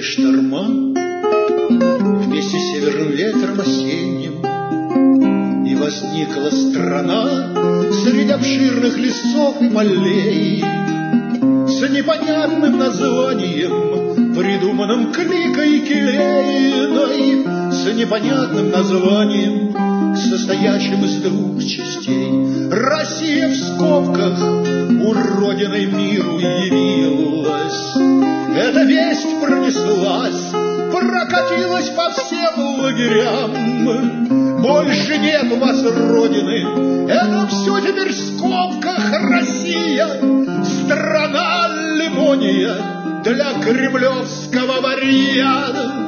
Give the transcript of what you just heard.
шторма, вместе с северным ветром осенним, и возникла страна среди обширных лесов и полей с непонятным названием, придуманным Кликой Келейной, с непонятным названием, состоящим из двух частей. Россия в скобках уродиной миру явилась. Эта весть пронеслась, прокатилась по всем лагерям. Больше нет у вас родины, это все теперь в скобках Россия, страна лимония для кремлевского варья.